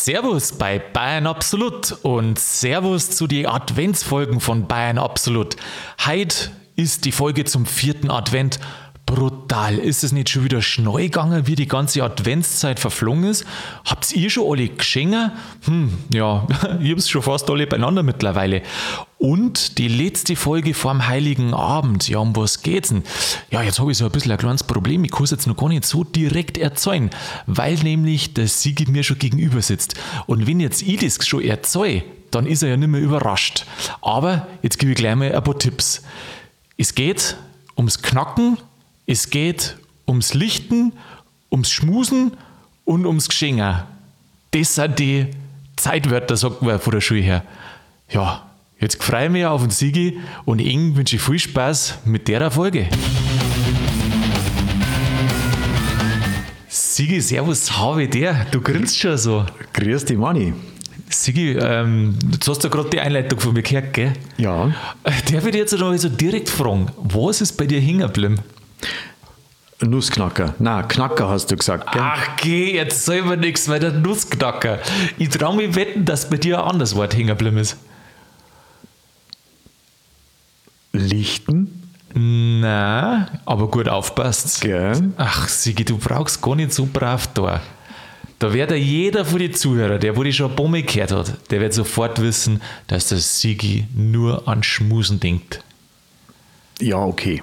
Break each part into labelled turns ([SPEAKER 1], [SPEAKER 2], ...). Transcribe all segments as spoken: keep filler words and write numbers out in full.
[SPEAKER 1] Servus bei Bayern Absolut und Servus zu den Adventsfolgen von Bayern Absolut. Heute ist die Folge zum vierten Advent. Brutal. Ist es nicht schon wieder schnell gegangen, wie die ganze Adventszeit verflogen ist? Habt ihr schon alle Geschenke? Hm, ja, ich hab's schon fast alle beieinander mittlerweile. Und die letzte Folge vorm Heiligen Abend. Ja, um was geht's denn? Ja, jetzt habe ich so ein bisschen ein kleines Problem. Ich kann es jetzt noch gar nicht so direkt erzählen, weil nämlich der Sigi mir schon gegenüber sitzt. Und wenn jetzt ich das schon erzähle, dann ist er ja nicht mehr überrascht. Aber jetzt gebe ich gleich mal ein paar Tipps. Es geht ums Knacken, es geht ums Lichten, ums Schmusen und ums Geschenken. Das sind die Zeitwörter, sagt man von der Schule her. Ja, jetzt freue ich mich auf den Sigi und Ihnen wünsche ich viel Spaß mit der Folge. Sigi, servus, habe der. Du grinst schon so.
[SPEAKER 2] Grüß dich, Manni.
[SPEAKER 1] Sigi, ähm, du hast ja gerade die Einleitung von mir gehört, gell?
[SPEAKER 2] Ja.
[SPEAKER 1] Darf ich dich jetzt noch so direkt fragen, was ist bei dir hängen geblieben?
[SPEAKER 2] Nussknacker. Nein, Knacker hast du gesagt, gell?
[SPEAKER 1] Ach, geh, jetzt selber nichts, weil der Nussknacker. Ich traue mich wetten, dass bei dir ein anderes Wort hängen geblieben ist.
[SPEAKER 2] Lichten?
[SPEAKER 1] Nein, aber gut aufpasst.
[SPEAKER 2] Gell?
[SPEAKER 1] Ach, Sigi, du brauchst gar nicht so brav da. Da wird ja jeder von den Zuhörern, der wo die schon ein paar Mal gehört hat, der wird sofort wissen, dass der Sigi nur an Schmusen denkt.
[SPEAKER 2] Ja, okay.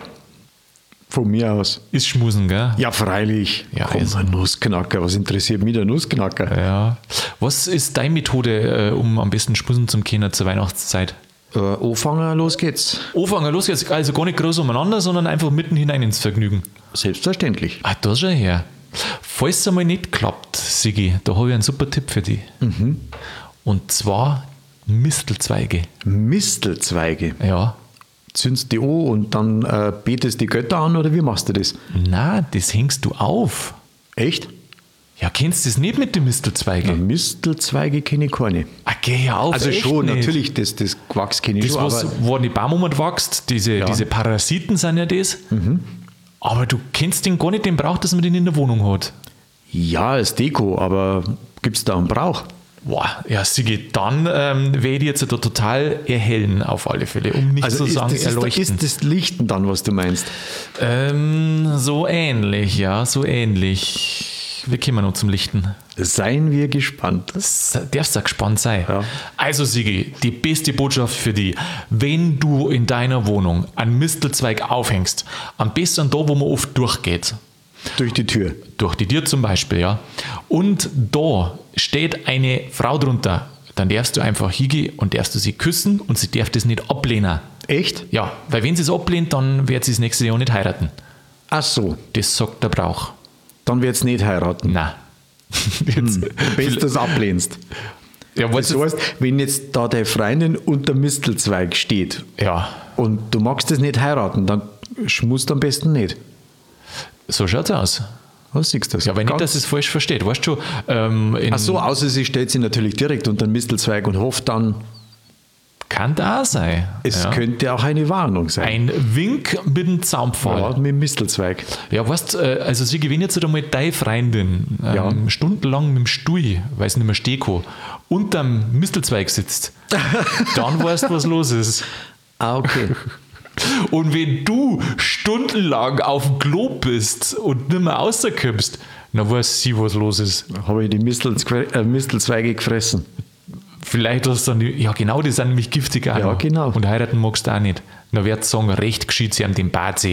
[SPEAKER 2] Von mir aus.
[SPEAKER 1] Ist Schmusen, gell?
[SPEAKER 2] Ja, freilich.
[SPEAKER 1] Ja,
[SPEAKER 2] Komm,
[SPEAKER 1] ist-
[SPEAKER 2] ein Nussknacker. Was interessiert mich der Nussknacker?
[SPEAKER 1] Ja. Was ist deine Methode, äh, um am besten Schmusen zum Können zur Weihnachtszeit?
[SPEAKER 2] Äh, anfangen, los geht's.
[SPEAKER 1] Anfangen, los jetzt, also gar nicht groß umeinander, sondern einfach mitten hinein ins Vergnügen.
[SPEAKER 2] Selbstverständlich.
[SPEAKER 1] Ah, da schau her. Falls es einmal nicht klappt, Sigi, da habe ich einen super Tipp für dich.
[SPEAKER 2] Mhm.
[SPEAKER 1] Und zwar Mistelzweige.
[SPEAKER 2] Mistelzweige.
[SPEAKER 1] Ja.
[SPEAKER 2] Zündst die an und dann äh, betest die Götter an oder wie machst du das?
[SPEAKER 1] Na, das hängst du auf.
[SPEAKER 2] Echt?
[SPEAKER 1] Ja, kennst du das nicht mit den Mistelzweige?
[SPEAKER 2] Ja, Mistelzweige kenne ich keine.
[SPEAKER 1] Ah, geh ja auf.
[SPEAKER 2] Also
[SPEAKER 1] echt
[SPEAKER 2] schon,
[SPEAKER 1] nicht.
[SPEAKER 2] natürlich, das, das Quacks kenne ich
[SPEAKER 1] Das,
[SPEAKER 2] schon,
[SPEAKER 1] was,
[SPEAKER 2] aber
[SPEAKER 1] wo an die Baum wächst, diese, diese Parasiten sind ja das.
[SPEAKER 2] Mhm.
[SPEAKER 1] Aber du kennst den gar nicht, den Brauch, dass man den in der Wohnung hat.
[SPEAKER 2] ja, als Deko, aber gibt es da einen Brauch?
[SPEAKER 1] Boah, ja, Sigi, dann ähm, werde ich jetzt da total erhellen, auf alle Fälle, um nicht zu
[SPEAKER 2] ist,
[SPEAKER 1] sagen
[SPEAKER 2] das
[SPEAKER 1] erleuchten.
[SPEAKER 2] ist, ist das Lichten dann, was du meinst?
[SPEAKER 1] ähm, so ähnlich, ja, so ähnlich. Wir kommen noch zum Lichten.
[SPEAKER 2] Seien wir gespannt.
[SPEAKER 1] S- Darfst du gespannt sein.
[SPEAKER 2] Ja.
[SPEAKER 1] Also Sigi, die beste Botschaft für dich. Wenn du in deiner Wohnung einen Mistelzweig aufhängst, am besten da, wo man oft durchgeht,
[SPEAKER 2] Durch die Tür.
[SPEAKER 1] durch die Tür zum Beispiel, ja, und da steht eine Frau drunter, dann darfst du einfach hingehen und darfst du sie küssen und sie darf das nicht ablehnen.
[SPEAKER 2] Echt?
[SPEAKER 1] Ja, weil wenn sie es ablehnt, dann wird sie das nächste Jahr nicht heiraten.
[SPEAKER 2] Ach so,
[SPEAKER 1] Das sagt der Brauch.
[SPEAKER 2] dann wird es nicht heiraten.
[SPEAKER 1] Nein. Jetzt,
[SPEAKER 2] Bis du es ablehnst.
[SPEAKER 1] ja,
[SPEAKER 2] Das
[SPEAKER 1] weißt
[SPEAKER 2] heißt, wenn jetzt da deine Freundin unter Mistelzweig steht
[SPEAKER 1] ja,
[SPEAKER 2] und du magst es nicht heiraten, dann schmust du am besten nicht.
[SPEAKER 1] so schaut's aus.
[SPEAKER 2] Was siehst du das?
[SPEAKER 1] Ja, aber nicht,
[SPEAKER 2] Ganz-
[SPEAKER 1] dass es falsch versteht. Weißt du, ähm, in,
[SPEAKER 2] Ach so, außer sie stellt sich natürlich direkt unter den Mistelzweig und hofft dann,
[SPEAKER 1] kann da auch sein.
[SPEAKER 2] es
[SPEAKER 1] ja.
[SPEAKER 2] könnte auch eine Warnung sein.
[SPEAKER 1] Ein Wink mit dem Zaunpfahl.
[SPEAKER 2] Ja, mit dem Mistelzweig.
[SPEAKER 1] Ja, weißt äh, also sie gewinnt jetzt einmal deine Freundin ähm,
[SPEAKER 2] Ja.
[SPEAKER 1] stundenlang mit dem Stuhl, weil es nicht mehr stehen kann, unterm Mistelzweig sitzt. Dann weißt du, was los ist.
[SPEAKER 2] Ah, okay.
[SPEAKER 1] Und wenn du stundenlang auf dem Klo bist und nicht mehr rauskommst, dann weiß sie, was los ist.
[SPEAKER 2] Habe ich die Mistelzwe äh, Mistelzweige gefressen.
[SPEAKER 1] Vielleicht hast du dann, die, ja genau, die sind nämlich giftig auch
[SPEAKER 2] Ja,
[SPEAKER 1] noch.
[SPEAKER 2] genau.
[SPEAKER 1] Und heiraten magst du auch nicht. Dann wird sagen, recht geschieht sie an dem Badsee.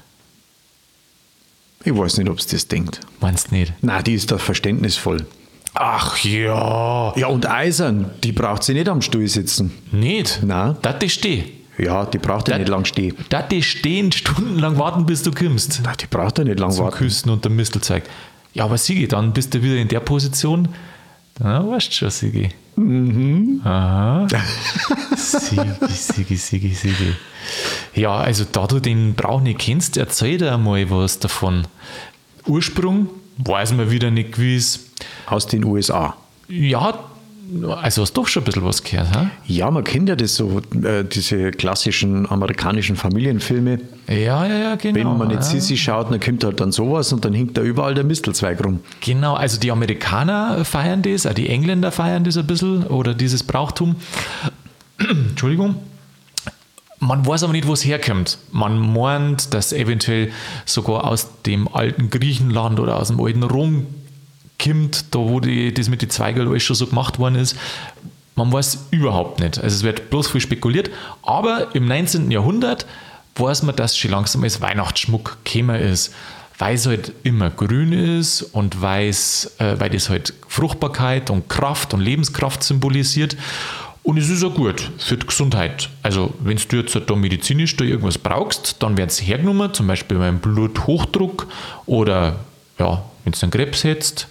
[SPEAKER 2] Ich weiß nicht, ob es das denkt.
[SPEAKER 1] Meinst du nicht?
[SPEAKER 2] Nein, die ist da verständnisvoll.
[SPEAKER 1] Ach ja.
[SPEAKER 2] Ja, und Eisern, die braucht sie nicht am Stuhl sitzen.
[SPEAKER 1] Nicht?
[SPEAKER 2] Nein.
[SPEAKER 1] Das die stehen.
[SPEAKER 2] Ja, die braucht ja
[SPEAKER 1] Da-
[SPEAKER 2] nicht lang stehen.
[SPEAKER 1] Da die stehen stundenlang warten, bis du kommst.
[SPEAKER 2] Nein, die braucht ja nicht lang
[SPEAKER 1] Zum
[SPEAKER 2] warten.
[SPEAKER 1] Küssen und dem Mistelzeug. Ja, aber Sigi, dann bist du wieder in der Position. Na, weißt du schon, Sigi. Mhm. Aha. Sigi, Sigi, Sigi, Sigi. Ja, also da du den Brauch nicht kennst, erzähl dir einmal was davon. Ursprung weiß man wieder nicht gewiss.
[SPEAKER 2] Aus den U S A.
[SPEAKER 1] Ja, Also hast du doch schon ein bisschen was gehört, ha?
[SPEAKER 2] Ja, man kennt ja das so, äh, diese klassischen amerikanischen Familienfilme.
[SPEAKER 1] Ja, ja, ja, genau.
[SPEAKER 2] Wenn man nicht
[SPEAKER 1] ja.
[SPEAKER 2] Sissi schaut, dann kommt halt dann sowas und dann hängt da überall der Mistelzweig rum.
[SPEAKER 1] Genau, also die Amerikaner feiern das, auch die Engländer feiern das ein bisschen oder dieses Brauchtum. Entschuldigung. Man weiß aber nicht, wo es herkommt. Man meint, dass eventuell sogar aus dem alten Griechenland oder aus dem alten Rom kommt, da wo die, das mit den Zweigeln alles schon so gemacht worden ist. Man weiß überhaupt nicht. Also es wird bloß viel spekuliert. Aber im neunzehnten Jahrhundert weiß man, dass schon langsam als Weihnachtsschmuck gekommen ist, weil es halt immer grün ist und weil's, äh, weil das halt Fruchtbarkeit und Kraft und Lebenskraft symbolisiert. Und es ist auch gut für die Gesundheit. Also wenn du jetzt da medizinisch da irgendwas brauchst, dann wird es hergenommen, zum Beispiel beim Bluthochdruck oder ja, wenn du einen Krebs hättest.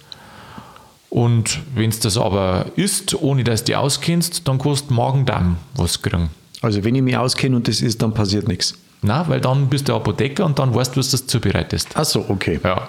[SPEAKER 1] Und wenn du das aber isst, ohne dass du dich auskennst, dann kannst du Magen-Darm was kriegen.
[SPEAKER 2] Also wenn ich mich auskenne und das ist, dann passiert nichts.
[SPEAKER 1] Nein, weil dann bist du Apotheker und dann weißt du, was du das zubereitest.
[SPEAKER 2] Ach so, okay.
[SPEAKER 1] Ja.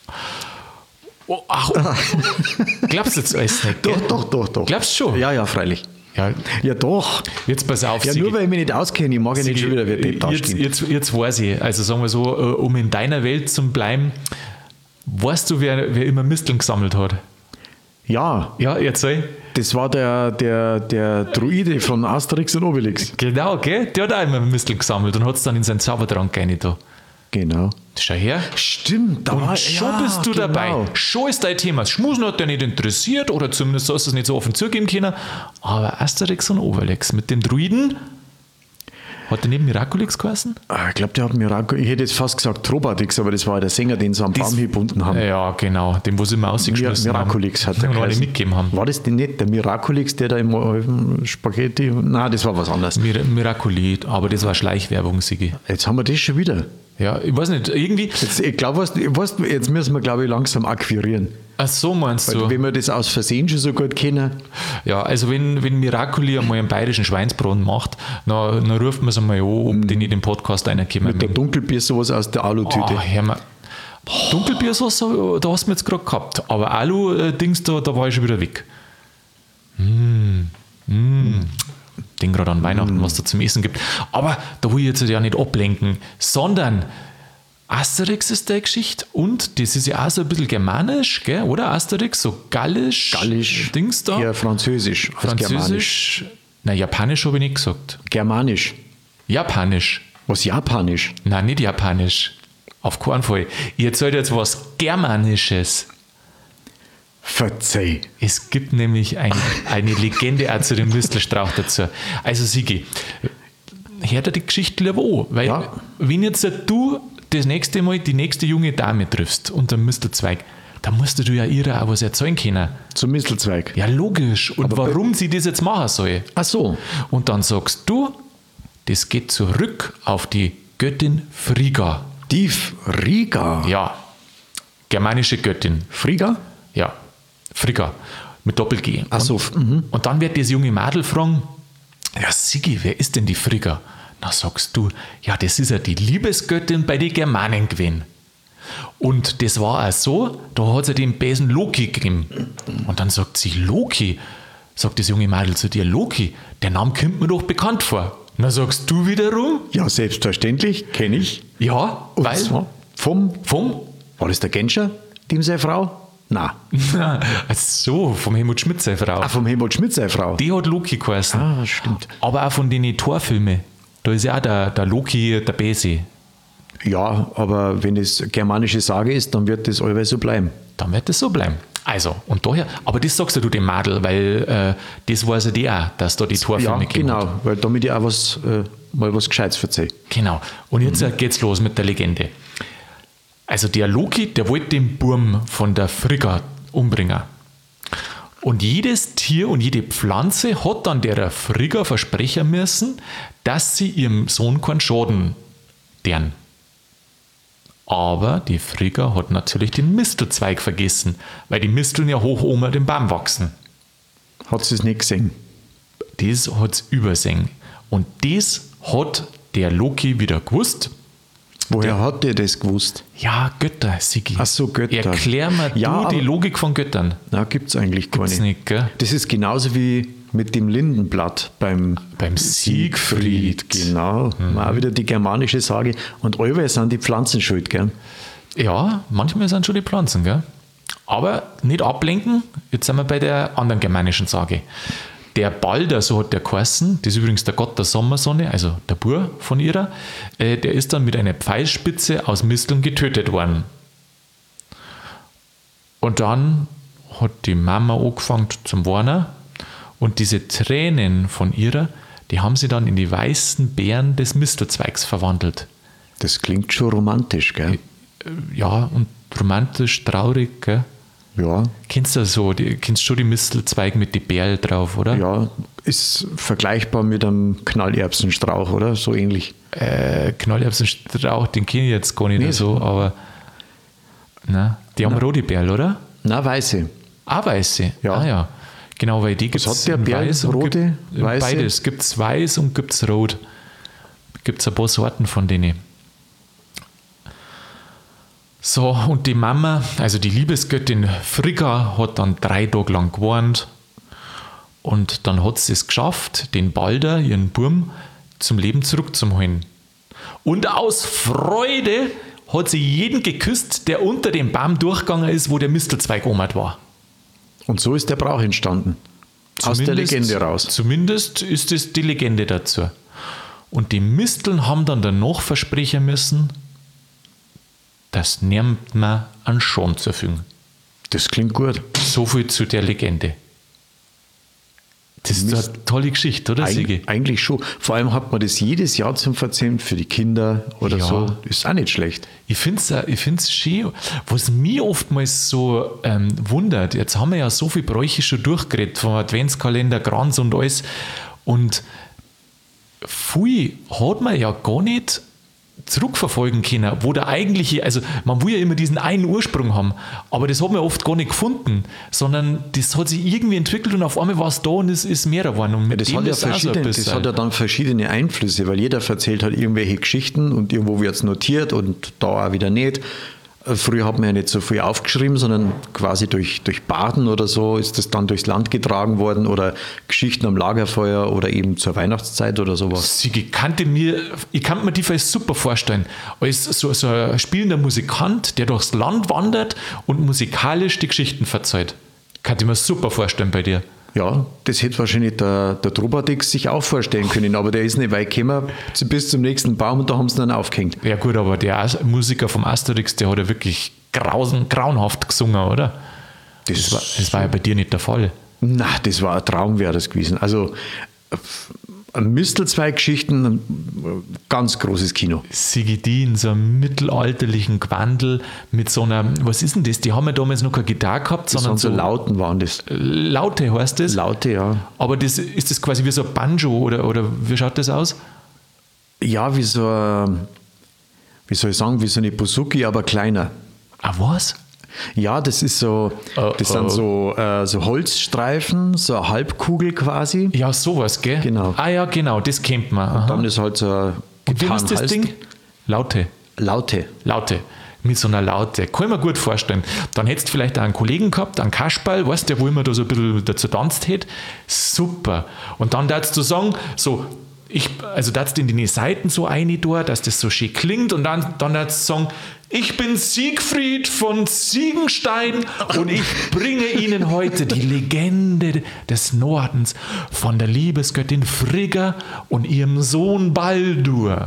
[SPEAKER 1] Oh, ach, glaubst du jetzt alles nicht?
[SPEAKER 2] Doch,
[SPEAKER 1] Gell?
[SPEAKER 2] doch, doch, doch.
[SPEAKER 1] Glaubst du schon?
[SPEAKER 2] Ja, ja, freilich.
[SPEAKER 1] Ja,
[SPEAKER 2] Ja, doch.
[SPEAKER 1] jetzt pass auf,
[SPEAKER 2] Ja,
[SPEAKER 1] Sigi.
[SPEAKER 2] nur weil ich mich nicht auskenne, ich mag ja nicht schon wieder wie Depp
[SPEAKER 1] jetzt,
[SPEAKER 2] dastehen.
[SPEAKER 1] jetzt, jetzt weiß ich, also sagen wir so, äh, um in deiner Welt zu bleiben, weißt du, wer, wer immer Misteln gesammelt hat?
[SPEAKER 2] Ja,
[SPEAKER 1] Ja, erzähl.
[SPEAKER 2] das war der, der, der Druide von Asterix und Obelix.
[SPEAKER 1] Genau, gell? Der hat auch immer Misteln gesammelt und hat es dann in seinen Zaubertrank rein da.
[SPEAKER 2] Genau.
[SPEAKER 1] Schau her.
[SPEAKER 2] Stimmt, da war
[SPEAKER 1] Und schon
[SPEAKER 2] ja,
[SPEAKER 1] bist du
[SPEAKER 2] genau.
[SPEAKER 1] dabei. Schon ist dein Thema. Das Schmusen hat dich nicht interessiert oder zumindest hast du es nicht so offen zugeben können. Aber Asterix und Obelix mit dem Druiden, hat der neben Miraculix geheißen?
[SPEAKER 2] Ah, ich glaube, der hat Miraculix, ich hätte jetzt fast gesagt Trobadix, aber das war der Sänger, den sie am Baum gebunden haben.
[SPEAKER 1] Ja, genau. Dem, wo sie immer ausgeschmissen
[SPEAKER 2] Mir- Miraculix
[SPEAKER 1] haben.
[SPEAKER 2] hat er
[SPEAKER 1] und alle
[SPEAKER 2] geheißen.
[SPEAKER 1] mitgegeben haben.
[SPEAKER 2] War das denn nicht der Miraculix, der da im äh, Spaghetti... Nein, das war was anderes.
[SPEAKER 1] Mir Miraculit, aber das war Schleichwerbung, Sigi.
[SPEAKER 2] Jetzt haben wir das schon wieder.
[SPEAKER 1] Ja, ich weiß nicht, irgendwie.
[SPEAKER 2] Jetzt, ich glaube, was, was, jetzt müssen wir, glaube ich, langsam akquirieren.
[SPEAKER 1] Ach so, meinst
[SPEAKER 2] Weil,
[SPEAKER 1] du?
[SPEAKER 2] wenn wir das aus Versehen schon so gut kennen,
[SPEAKER 1] Ja, also wenn, wenn Miraculi einmal einen bayerischen Schweinsbraten macht, dann, dann ruft man es einmal an, ob die nicht im Podcast reinkommen.
[SPEAKER 2] mit der Dunkelbier sowas aus der Alutüte.
[SPEAKER 1] Oh, hör mal. Dunkelbiersauce, da hast du mir jetzt gerade gehabt. Aber Alu-Dings, da, da war ich schon wieder weg. Mm, mm. Denk gerade an Weihnachten, was da zum Essen gibt. Aber da will ich jetzt ja nicht ablenken, sondern Asterix ist der Geschichte und das ist ja auch so ein bisschen germanisch, gell? Oder Asterix, so gallisch,
[SPEAKER 2] Gallisch,
[SPEAKER 1] Dings da.
[SPEAKER 2] eher Französisch als Germanisch.
[SPEAKER 1] Französisch, nein, Japanisch habe ich nicht gesagt.
[SPEAKER 2] Germanisch.
[SPEAKER 1] Japanisch.
[SPEAKER 2] Was Japanisch?
[SPEAKER 1] Nein, nicht Japanisch. Auf keinen Fall. Ich erzähle jetzt was Germanisches.
[SPEAKER 2] Verzeih.
[SPEAKER 1] Es gibt nämlich ein, eine Legende auch zu dem Mistelstrauch dazu. Also Sigi, hört dir die Geschichte lieber an, weil
[SPEAKER 2] Ja.
[SPEAKER 1] wenn jetzt du das nächste Mal die nächste junge Dame triffst unter dem Mistelzweig, dann musst du ja ihr auch was erzählen können.
[SPEAKER 2] Zum Mistelzweig.
[SPEAKER 1] Ja, logisch. Und
[SPEAKER 2] Aber bei-
[SPEAKER 1] warum sie das jetzt machen soll.
[SPEAKER 2] Ach so.
[SPEAKER 1] Und dann sagst du, das geht zurück auf die Göttin Frigga.
[SPEAKER 2] Die Frigga.
[SPEAKER 1] Ja, germanische Göttin.
[SPEAKER 2] Frigga?
[SPEAKER 1] Ja, Frigga mit Doppel-G.
[SPEAKER 2] Ach so. Mhm.
[SPEAKER 1] Und dann wird das junge Mädel fragen, ja Sigi, wer ist denn die Frigga? Na sagst du, ja das ist ja die Liebesgöttin bei den Germanen gewesen. Und das war auch so, da hat sie den Besen Loki gegeben. Und dann sagt sie, Loki? Sagt das junge Mädel zu dir, Loki, der Name kommt mir doch bekannt vor. Na sagst du wiederum,
[SPEAKER 2] Ja, selbstverständlich, kenne ich.
[SPEAKER 1] ja,
[SPEAKER 2] Und
[SPEAKER 1] weil
[SPEAKER 2] zwar vom,
[SPEAKER 1] vom
[SPEAKER 2] war das der Genscher, dem seine Frau? Nein.
[SPEAKER 1] Ach so, vom Helmut Schmidt seine Frau.
[SPEAKER 2] Ah, vom Helmut Schmidt seine Frau.
[SPEAKER 1] Die hat Loki geheißen.
[SPEAKER 2] Ah, stimmt.
[SPEAKER 1] Aber auch von den Torfilmen. Da ist ja auch der, der Loki der Bese.
[SPEAKER 2] Ja, aber wenn es germanische Sage ist, dann wird das allweil so bleiben.
[SPEAKER 1] Dann wird das so bleiben. Also, und daher, aber das sagst ja du dem Madel, weil äh, das weiß ja die auch, dass da die Torfilme
[SPEAKER 2] Ja,
[SPEAKER 1] gegeben hat.
[SPEAKER 2] genau, weil damit ich auch was, äh, mal was Gescheites verzeihe.
[SPEAKER 1] Genau. Und jetzt mhm. geht's los mit der Legende. Also der Loki, der wollte den Burm von der Frigga umbringen. Und jedes Tier und jede Pflanze hat dann der Frigga versprechen müssen, dass sie ihrem Sohn keinen Schaden deren. Aber die Frigga hat natürlich den Mistelzweig vergessen, weil die Misteln ja hoch oben den Baum wachsen.
[SPEAKER 2] Hat sie es nicht gesehen?
[SPEAKER 1] Das hat es übersehen. Und das hat der Loki wieder gewusst.
[SPEAKER 2] Woher hat der das gewusst?
[SPEAKER 1] Ja, Götter, Sigi.
[SPEAKER 2] Ach so, Götter.
[SPEAKER 1] Erklär mir
[SPEAKER 2] Ja,
[SPEAKER 1] du die
[SPEAKER 2] aber-
[SPEAKER 1] Logik von Göttern.
[SPEAKER 2] Na, gibt es eigentlich gar
[SPEAKER 1] Gibt's
[SPEAKER 2] nicht.
[SPEAKER 1] nicht, gell?
[SPEAKER 2] Das ist genauso wie mit dem Lindenblatt beim,
[SPEAKER 1] Beim Siegfried.
[SPEAKER 2] Genau,
[SPEAKER 1] Mhm.
[SPEAKER 2] auch wieder die germanische Sage. Und allweil sind die Pflanzen schuld, gell?
[SPEAKER 1] Ja, manchmal sind schon die Pflanzen, gell? Aber nicht ablenken, jetzt sind wir bei der anderen germanischen Sage. Der Balder, so hat der geheißen, das ist übrigens der Gott der Sommersonne, also der Bur von ihrer, äh, der ist dann mit einer Pfeilspitze aus Misteln getötet worden. Und dann hat die Mama angefangen zum Warnen und diese Tränen von ihrer, die haben sie dann in die weißen Beeren des Mistelzweigs verwandelt.
[SPEAKER 2] Das klingt schon romantisch, gell?
[SPEAKER 1] Ja, und romantisch, traurig, gell?
[SPEAKER 2] Ja,
[SPEAKER 1] Kennst du so, die, kennst schon die Mistelzweige mit die Beeren drauf, oder?
[SPEAKER 2] ja, ist vergleichbar mit einem Knallerbsenstrauch, oder? So ähnlich.
[SPEAKER 1] Äh, Knallerbsenstrauch, den kenne ich jetzt gar nicht
[SPEAKER 2] Nee,
[SPEAKER 1] so, aber na, die haben rote Beeren, oder?
[SPEAKER 2] Na, weiße.
[SPEAKER 1] Ah, weiße.
[SPEAKER 2] Ja.
[SPEAKER 1] Ah, ja. Genau, weil die gibt
[SPEAKER 2] hat der Bär? Rote, weiße?
[SPEAKER 1] Beides. Gibt es weiß und gibt es rot. Gibt es ein paar Sorten von denen. So, und die Mama, also die Liebesgöttin Frigga, hat dann drei Tage lang gewarnt und dann hat sie es geschafft, den Balder, ihren Burm, zum Leben zurückzuholen. Und aus Freude hat sie jeden geküsst, der unter dem Baum durchgegangen ist, wo der Mistelzweig omat war.
[SPEAKER 2] Und so ist der Brauch entstanden. Aus der
[SPEAKER 1] Zumindest-
[SPEAKER 2] Legende raus.
[SPEAKER 1] Zumindest ist es die Legende dazu. Und die Misteln haben dann danach versprechen müssen, das nimmt man an Schon zu fügen.
[SPEAKER 2] Das klingt gut.
[SPEAKER 1] So viel zu der Legende. Das ist
[SPEAKER 2] Mist-
[SPEAKER 1] eine tolle Geschichte, oder, Sigi?
[SPEAKER 2] Eig eigentlich schon. Vor allem hat man das jedes Jahr zum Verzeihen für die Kinder oder
[SPEAKER 1] Ja.
[SPEAKER 2] so. Ist auch nicht schlecht.
[SPEAKER 1] Ich finde es ich find's schön. Was mich oftmals so ähm, wundert, jetzt haben wir ja so viel Bräuche schon durchgeredet, vom Adventskalender, Kranz und alles. Und viel hat man ja gar nicht zurückverfolgen können, wo der eigentliche, also man will ja immer diesen einen Ursprung haben, aber das hat man oft gar nicht gefunden, sondern das hat sich irgendwie entwickelt und auf einmal war es da und es ist mehr geworden. Und mit
[SPEAKER 2] Ja, das,
[SPEAKER 1] dem
[SPEAKER 2] hat ja
[SPEAKER 1] ist auch so ein
[SPEAKER 2] verschiedene, das
[SPEAKER 1] bisschen-
[SPEAKER 2] hat ja dann verschiedene Einflüsse, weil jeder erzählt halt irgendwelche Geschichten und irgendwo wird es notiert und da auch wieder nicht. Früher hat man ja nicht so viel aufgeschrieben, sondern quasi durch, durch Baden oder so ist das dann durchs Land getragen worden oder Geschichten am Lagerfeuer oder eben zur Weihnachtszeit oder sowas.
[SPEAKER 1] Sigi, kannte mir, ich kann mir die vielleicht super vorstellen, als so, so ein spielender Musikant, der durchs Land wandert und musikalisch die Geschichten verzeiht. Kann ich mir super vorstellen bei dir.
[SPEAKER 2] Ja, das hätte wahrscheinlich der, der Trobadix sich auch vorstellen können, aber der ist nicht weit gekommen bis zum nächsten Baum und da haben sie ihn dann aufgehängt.
[SPEAKER 1] Ja gut, aber der As- Musiker vom Asterix, der hat ja wirklich grausen, grauenhaft gesungen, oder? Das war, das war ja bei dir nicht der Fall.
[SPEAKER 2] Na, das war ein Traum, wäre das gewesen. Also äh, Mistelzweig-Geschichten, ganz großes Kino.
[SPEAKER 1] Sigi, die in so einem mittelalterlichen Gewandel mit so einer, was ist denn das? Die haben ja damals noch keine Gitarre gehabt,
[SPEAKER 2] Das
[SPEAKER 1] sondern
[SPEAKER 2] waren so
[SPEAKER 1] so
[SPEAKER 2] Lauten waren das.
[SPEAKER 1] Laute heißt das.
[SPEAKER 2] Laute, ja.
[SPEAKER 1] Aber das, ist das quasi wie so ein Banjo oder, oder wie schaut das aus?
[SPEAKER 2] Ja, wie so, ein- wie soll ich sagen, wie so eine Buzuki, aber kleiner.
[SPEAKER 1] Ah, was?
[SPEAKER 2] Ja, das ist so,
[SPEAKER 1] Oh,
[SPEAKER 2] das
[SPEAKER 1] oh.
[SPEAKER 2] sind so, äh, so Holzstreifen, so eine Halbkugel quasi.
[SPEAKER 1] Ja, sowas, gell?
[SPEAKER 2] Genau.
[SPEAKER 1] Ah ja, genau, das kennt man. Aha.
[SPEAKER 2] Dann ist halt so ein
[SPEAKER 1] Und wie heißt das
[SPEAKER 2] Gitarrenhals-
[SPEAKER 1] Ding? Laute.
[SPEAKER 2] Laute.
[SPEAKER 1] Laute. Mit so einer Laute. Kann ich mir gut vorstellen. Dann hättest du vielleicht auch einen Kollegen gehabt, einen Kasperl, weißt du, der wo immer da so ein bisschen dazu tanzt hätte. Super. Und dann darfst du sagen, so, ich, also darfst du in die Seiten so eine da, dass das so schön klingt und dann, dann darfst du sagen, ich bin Siegfried von Siegenstein und ich bringe Ihnen heute die Legende des Nordens von der Liebesgöttin Frigga und ihrem Sohn Baldur.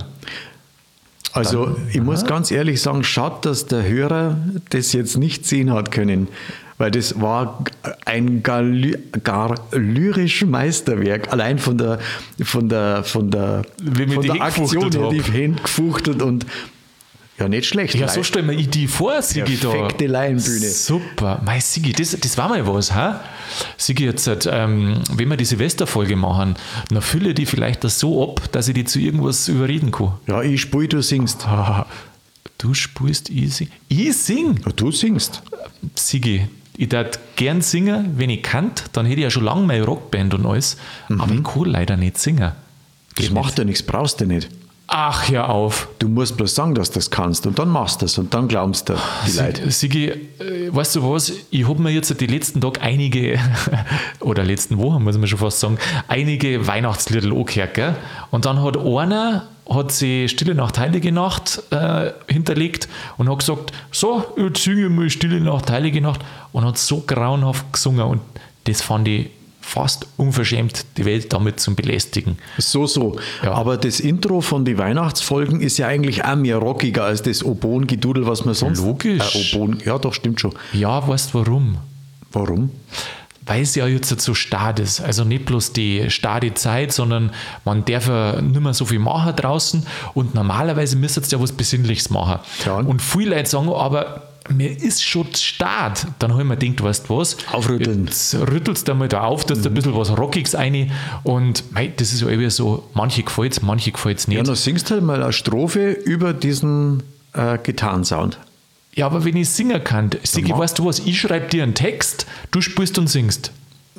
[SPEAKER 2] Also ich muss ganz ehrlich sagen, schade, dass der Hörer das jetzt nicht sehen hat können, weil das war ein gar, ly- gar lyrisch Meisterwerk, allein von der, von der, von der,
[SPEAKER 1] Wie wir
[SPEAKER 2] von
[SPEAKER 1] die
[SPEAKER 2] der Aktion,
[SPEAKER 1] hingefuchtelt
[SPEAKER 2] her, die
[SPEAKER 1] hab.
[SPEAKER 2] Hände gefuchtelt und ja, nicht schlecht.
[SPEAKER 1] Ja, so stellen wir die vor, Sigi. Da.
[SPEAKER 2] Perfekte Laienbühne.
[SPEAKER 1] Super. Mei, Sigi, das, das war mal was, ha? Sigi, jetzt, ähm, wenn wir die Silvesterfolge machen, dann fülle die vielleicht das so ab, dass ich die zu irgendwas überreden kann.
[SPEAKER 2] Ja, ich spiele, du singst.
[SPEAKER 1] Ah, du spielst, ich sing. Ich sing?
[SPEAKER 2] Ja, du singst.
[SPEAKER 1] Sigi, ich darf gern singen, wenn ich kann, dann hätte ich ja schon lange meine Rockband und alles, aber ich kann leider nicht singen.
[SPEAKER 2] Das
[SPEAKER 1] Geht
[SPEAKER 2] macht ja nichts, brauchst du nicht.
[SPEAKER 1] Ach, hör auf.
[SPEAKER 2] Du musst bloß sagen, dass du das kannst und dann machst du es und dann glaubst du die Leute.
[SPEAKER 1] Sigi, äh, weißt du was, ich habe mir jetzt die letzten Tage einige, oder letzten Wochen muss man schon fast sagen, einige Weihnachtslieder angehört, gell? Und dann hat einer, hat sie Stille Nacht, Heilige Nacht äh, hinterlegt und hat gesagt, so, jetzt singe ich mal Stille Nacht, Heilige Nacht, und hat so grauenhaft gesungen und das fand ich fast unverschämt, die Welt damit zu belästigen.
[SPEAKER 2] So, so.
[SPEAKER 1] Ja.
[SPEAKER 2] Aber das Intro von den Weihnachtsfolgen ist ja eigentlich auch mehr rockiger als das Oboen-Gedudel, was man sonst...
[SPEAKER 1] Logisch.
[SPEAKER 2] Äh, Oboen, ja, doch, stimmt schon.
[SPEAKER 1] Ja, weißt du warum?
[SPEAKER 2] Warum?
[SPEAKER 1] Weil es ja jetzt so stark ist. Also nicht bloß die starke Zeit, sondern man darf ja nicht mehr so viel machen draußen und normalerweise müsste es ja was Besinnliches machen.
[SPEAKER 2] Ja.
[SPEAKER 1] Und viele Leute sagen, aber mir ist schon Start. Dann habe ich mir gedacht, weißt du was?
[SPEAKER 2] Aufrütteln.
[SPEAKER 1] Jetzt rüttelst du mal da auf, dass du ein bisschen was Rockiges rein und mei, das ist ja irgendwie so, manche gefällt es, manche gefällt es nicht.
[SPEAKER 2] Ja, dann singst halt mal eine Strophe über diesen äh, Gitarrensound.
[SPEAKER 1] Ja, aber wenn ich singen kann, Sigi,
[SPEAKER 2] mach.
[SPEAKER 1] weißt du was, ich schreibe dir einen Text, du spielst und singst.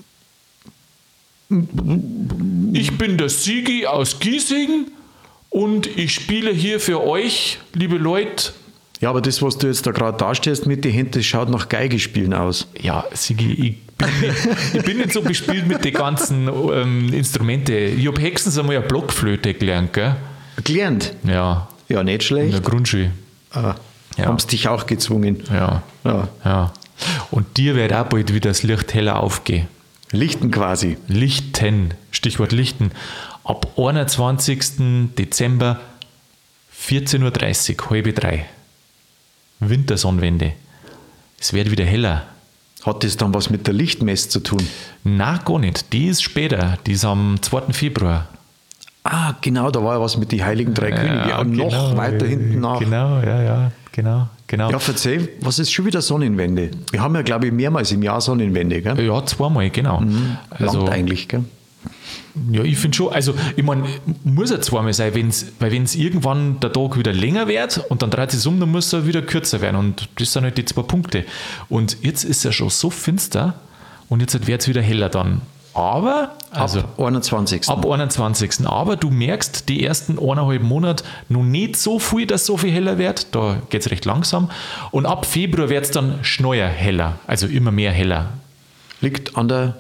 [SPEAKER 1] Ich bin der Sigi aus Giesing und ich spiele hier für euch, liebe Leute.
[SPEAKER 2] Ja, aber das, was du jetzt da gerade darstellst mit den Händen, das schaut nach Geigespielen aus.
[SPEAKER 1] Ja, Sigi, ich bin nicht, ich bin nicht so bespielt mit den ganzen ähm, Instrumenten. Ich habe höchstens einmal eine Blockflöte gelernt, gell?
[SPEAKER 2] Gelernt?
[SPEAKER 1] Ja,
[SPEAKER 2] Ja, nicht
[SPEAKER 1] in
[SPEAKER 2] schlecht.
[SPEAKER 1] der Grundschule.
[SPEAKER 2] Ah,
[SPEAKER 1] Ja.
[SPEAKER 2] haben sie dich auch gezwungen.
[SPEAKER 1] Ja,
[SPEAKER 2] Ja.
[SPEAKER 1] ja. Und dir wird auch bald wieder das Licht heller aufgehen.
[SPEAKER 2] Lichten quasi.
[SPEAKER 1] Lichten, Stichwort Lichten. Ab einundzwanzigsten Dezember vierzehn Uhr dreißig, halb drei. Wintersonnenwende. Es wird wieder heller.
[SPEAKER 2] Hat das dann was mit der Lichtmesse zu tun?
[SPEAKER 1] Na, gar nicht. Die ist später. Die ist am zweiten Februar.
[SPEAKER 2] Ah, genau, da war ja was mit den Heiligen Drei Könige. Ja, noch
[SPEAKER 1] genau,
[SPEAKER 2] weiter hinten nach.
[SPEAKER 1] Genau, ja, ja, genau, genau.
[SPEAKER 2] Ja, verzeih, was ist schon wieder Sonnenwende? Wir haben ja, glaube ich, mehrmals im Jahr Sonnenwende, gell?
[SPEAKER 1] Ja, zweimal, genau. Also,
[SPEAKER 2] Langt eigentlich, gell?
[SPEAKER 1] ja, ich finde schon, also ich meine, muss ja zweimal sein, wenn's, weil wenn es irgendwann der Tag wieder länger wird und dann dreht es um, dann muss er wieder kürzer werden und das sind halt die zwei Punkte. Und jetzt ist er schon so finster und jetzt wird es wieder heller dann. Aber, also
[SPEAKER 2] Ab einundzwanzigsten
[SPEAKER 1] ab einundzwanzigsten Aber du merkst, die ersten eineinhalb Monate noch nicht so viel, dass so viel heller wird. Da geht es recht langsam. Und ab Februar wird es dann schneller heller, also immer mehr heller.
[SPEAKER 2] Liegt an der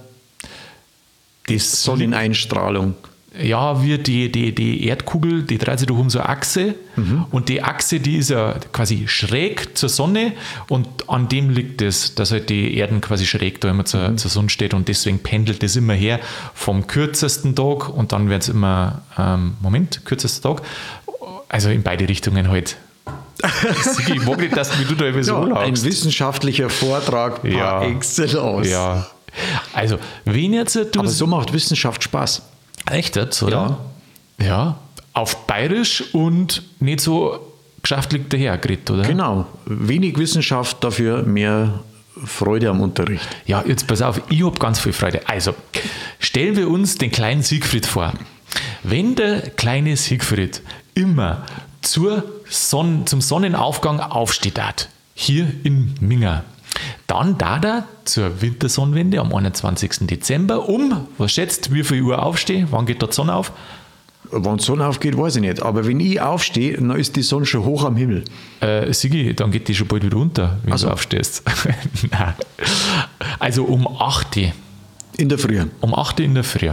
[SPEAKER 1] Das
[SPEAKER 2] Sonneneinstrahlung.
[SPEAKER 1] Ja, wie die, die, die Erdkugel, die dreht sich da um so eine Achse und die Achse, die ist ja quasi schräg zur Sonne und an dem liegt es, dass halt die Erden quasi schräg da immer zur, zur Sonne steht und deswegen pendelt es immer her vom kürzesten Tag und dann wird es immer, ähm, Moment, kürzester Tag, also in beide Richtungen halt. Ich mag nicht, dass du da immer so
[SPEAKER 2] Ja, ein
[SPEAKER 1] lachst.
[SPEAKER 2] wissenschaftlicher Vortrag par
[SPEAKER 1] Ja.
[SPEAKER 2] excellence.
[SPEAKER 1] Ja, also wenn jetzt du...
[SPEAKER 2] Aber so macht Wissenschaft Spaß.
[SPEAKER 1] Echt jetzt, oder? Ja. Ja, auf Bayerisch und nicht so geschäftlich dahergeredet, oder?
[SPEAKER 2] Genau. Wenig Wissenschaft, dafür mehr Freude am Unterricht.
[SPEAKER 1] Ja, jetzt pass auf, ich habe ganz viel Freude. Also, stellen wir uns den kleinen Siegfried vor. Wenn der kleine Siegfried immer zur Sonn- zum Sonnenaufgang aufsteht, hat, hier in Minga, dann da er zur Wintersonnenwende am einundzwanzigsten Dezember um, was schätzt, wie viel Uhr aufstehe? Wann geht da die Sonne auf?
[SPEAKER 2] Wann die Sonne aufgeht, weiß ich nicht. Aber wenn ich aufstehe, dann ist die Sonne schon hoch am Himmel.
[SPEAKER 1] Äh, Sigi, dann geht die schon bald wieder unter, wenn
[SPEAKER 2] Also.
[SPEAKER 1] du aufstehst. Nein. Also um acht Uhr.
[SPEAKER 2] In der Früh.
[SPEAKER 1] Um acht Uhr in der Früh.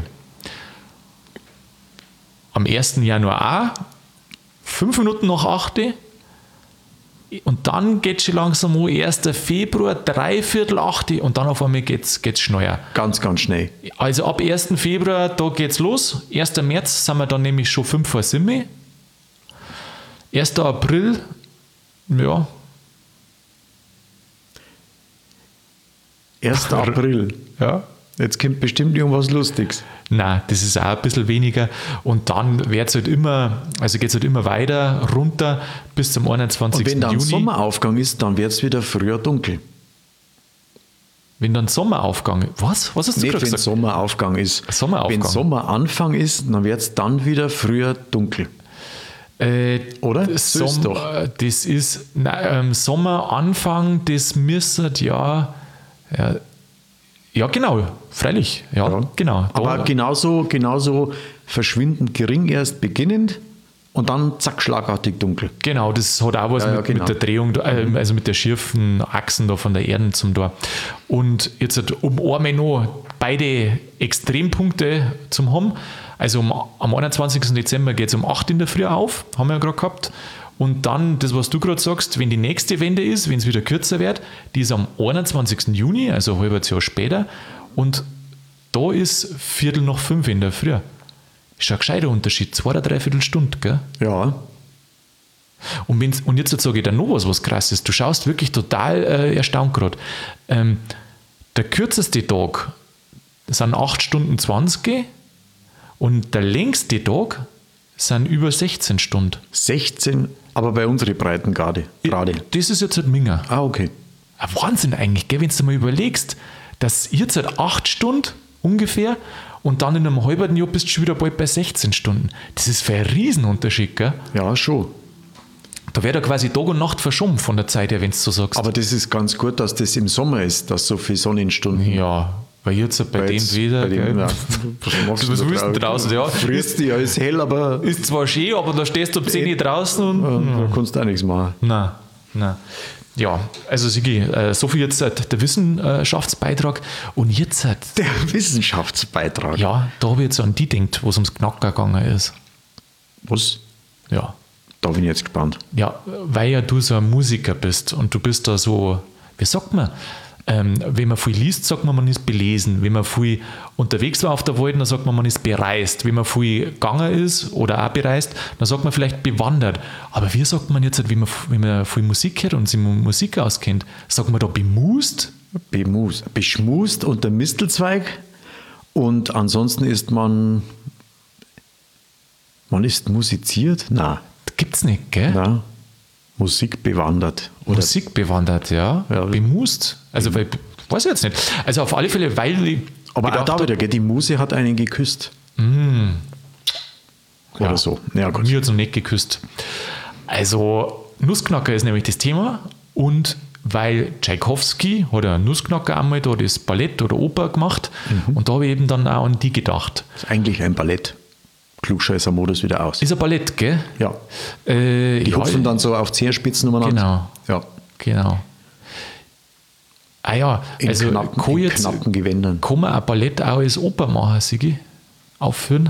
[SPEAKER 1] Am ersten Januar auch, fünf Minuten nach acht Uhr. Und dann geht es schon langsam um, ersten Februar, dreiviertel acht Uhr und dann auf einmal geht es schneller.
[SPEAKER 2] Ganz, ganz schnell.
[SPEAKER 1] Also ab ersten Februar, da geht's los. ersten März sind wir dann nämlich schon fünf vor sieben. ersten April, ja.
[SPEAKER 2] ersten April.
[SPEAKER 1] Ja.
[SPEAKER 2] Jetzt kommt bestimmt irgendwas Lustiges.
[SPEAKER 1] Nein, das ist auch ein bisschen weniger. Und dann wird es halt immer, also geht es halt immer weiter runter bis zum
[SPEAKER 2] Und
[SPEAKER 1] einundzwanzigsten
[SPEAKER 2] wenn dann
[SPEAKER 1] Juni.
[SPEAKER 2] Sommeraufgang ist, dann wird es wieder früher dunkel.
[SPEAKER 1] Wenn dann Sommeraufgang, was? Was hast du
[SPEAKER 2] Nicht,
[SPEAKER 1] gerade
[SPEAKER 2] wenn
[SPEAKER 1] gesagt?
[SPEAKER 2] Sommeraufgang ist.
[SPEAKER 1] Sommeraufgang.
[SPEAKER 2] Wenn Sommeranfang ist, dann wird es dann wieder früher dunkel.
[SPEAKER 1] Äh,
[SPEAKER 2] Oder?
[SPEAKER 1] Das,
[SPEAKER 2] So ist
[SPEAKER 1] Som-
[SPEAKER 2] doch.
[SPEAKER 1] äh, das ist nein, ähm, Sommeranfang, das müsste ja, ja, ja genau, freilich, ja,
[SPEAKER 2] Ja.
[SPEAKER 1] genau. Da-
[SPEAKER 2] Aber genauso, genauso verschwindend gering erst beginnend Und dann zack, schlagartig dunkel.
[SPEAKER 1] Genau, das hat auch was
[SPEAKER 2] Ja, ja,
[SPEAKER 1] mit,
[SPEAKER 2] genau.
[SPEAKER 1] mit der Drehung, äh, also mit der schiefen Achsen da von der Erde zum Tor. Und jetzt halt, um einmal noch beide Extrempunkte zu haben. Also um, am einundzwanzigsten Dezember geht es um acht in der Früh auf, haben wir ja gerade gehabt. Und dann, das, was du gerade sagst, wenn die nächste Wende ist, wenn es wieder kürzer wird, die ist am einundzwanzigsten Juni, also ein halbes Jahr später. Und da ist Viertel nach fünf in der Früh. Ist ein gescheiter Unterschied, zwei oder dreiviertel Stunde, gell?
[SPEAKER 2] Ja.
[SPEAKER 1] Und, wenn's, und jetzt sage ich dir noch was, was krass ist. Du schaust wirklich total äh, erstaunt gerade. Ähm, der kürzeste Tag sind acht Stunden zwanzig und der längste Tag sind über sechzehn Stunden.
[SPEAKER 2] sechzehn, aber bei unserer Breitengrade. Gerade.
[SPEAKER 1] Das ist jetzt halt Minger.
[SPEAKER 2] Ah, okay.
[SPEAKER 1] Ein Wahnsinn eigentlich, gell? Wenn du dir mal überlegst, dass jetzt halt acht Stunden ungefähr und dann in einem halben Jahr bist du schon wieder bald bei sechzehn Stunden. Das ist für einen Riesenunterschied, gell?
[SPEAKER 2] Ja, schon.
[SPEAKER 1] Da wäre da quasi Tag und Nacht verschoben von der Zeit her, wenn du so sagst.
[SPEAKER 2] Aber das ist ganz gut, dass das im Sommer ist, dass so viele Sonnenstunden.
[SPEAKER 1] Ja, weil jetzt bei
[SPEAKER 2] Weil
[SPEAKER 1] dem
[SPEAKER 2] jetzt
[SPEAKER 1] wieder.
[SPEAKER 2] bei dem,
[SPEAKER 1] gell?
[SPEAKER 2] ja, was machst
[SPEAKER 1] Was
[SPEAKER 2] du
[SPEAKER 1] willst du denn draußen? Ja,
[SPEAKER 2] Frierst dich, ja, ist hell, aber
[SPEAKER 1] ist zwar schön, aber da stehst du um zehn Uhr draußen und.
[SPEAKER 2] ja, da kannst du auch nichts machen.
[SPEAKER 1] Nein, nein. Ja, also Sigi, äh, so viel jetzt äh, der Wissenschaftsbeitrag. Und jetzt, äh,
[SPEAKER 2] Der Wissenschaftsbeitrag.
[SPEAKER 1] ja, da habe ich jetzt an die gedacht, wo es ums Knacker gegangen ist.
[SPEAKER 2] Was?
[SPEAKER 1] Ja.
[SPEAKER 2] Da bin ich jetzt gespannt.
[SPEAKER 1] Ja, weil ja du so ein Musiker bist und du bist da so, wie sagt man, ähm, wenn man viel liest, sagt man, man ist belesen. Wenn man viel unterwegs war auf der Welt, dann sagt man, man ist bereist. Wenn man viel gegangen ist oder auch bereist, dann sagt man vielleicht bewandert. Aber wie sagt man jetzt, wenn man, wenn man viel Musik hört und sich mit Musik auskennt, sagt man da bemust?
[SPEAKER 2] Bemust, beschmust unter Mistelzweig und ansonsten ist man, man ist musiziert? Na,
[SPEAKER 1] Gibt's nicht, gell?
[SPEAKER 2] na, Musik bewandert. Oder
[SPEAKER 1] Musik bewandert, ja.
[SPEAKER 2] Ja.
[SPEAKER 1] Bemust. Also, weil, weiß ich jetzt nicht. Also, auf alle Fälle, weil ich.
[SPEAKER 2] aber auch
[SPEAKER 1] gedacht
[SPEAKER 2] da
[SPEAKER 1] hab,
[SPEAKER 2] wieder, gell, die Muse hat einen geküsst. Oder
[SPEAKER 1] Ja.
[SPEAKER 2] so. Ja, gut.
[SPEAKER 1] Mir hat es noch nicht geküsst. Also, Nussknacker ist nämlich das Thema und weil Tschaikowski hat ja Nussknacker einmal da das Ballett oder Oper gemacht und da habe ich eben dann auch an die gedacht.
[SPEAKER 2] Das ist eigentlich ein Ballett. Klugscheißer-Modus wieder aus.
[SPEAKER 1] Ist ein Ballett, gell?
[SPEAKER 2] Ja.
[SPEAKER 1] Äh,
[SPEAKER 2] Die
[SPEAKER 1] ja,
[SPEAKER 2] hupfen dann so auf Zehenspitzen umeinander.
[SPEAKER 1] Genau.
[SPEAKER 2] Ja.
[SPEAKER 1] Genau. Ah ja,
[SPEAKER 2] In
[SPEAKER 1] also
[SPEAKER 2] knappen,
[SPEAKER 1] kann,
[SPEAKER 2] in
[SPEAKER 1] jetzt,
[SPEAKER 2] knappen Gewändern.
[SPEAKER 1] kann man ein Ballett auch als Oper machen, Sigi? Aufführen?